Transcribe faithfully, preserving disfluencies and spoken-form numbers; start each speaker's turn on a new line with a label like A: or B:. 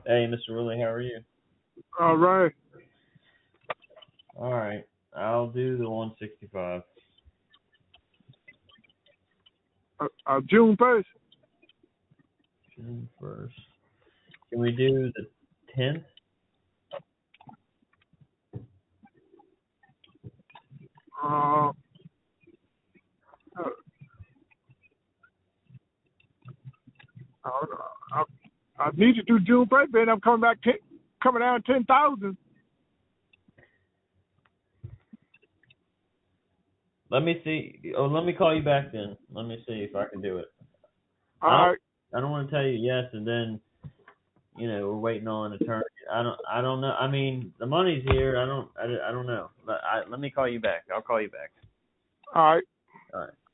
A: Hey, Mister Willie, how are you?
B: All right.
A: All right, I'll do the one sixty-five.
B: Uh, uh, June first.
A: June first. Can we do the tenth?
B: Uh, uh, I, I, I need to do June first, then I'm coming back ten, coming down ten thousand.
A: Let me see. Oh, let me call you back then. Let me see if I can do it.
B: All
A: I don't.
B: right.
A: I don't want to tell you yes, and then you know we're waiting on an attorney. I don't. I don't know. I mean, the money's here. I don't. I, I don't know. But I, let me call you back. I'll call you back.
B: All right.
A: All right.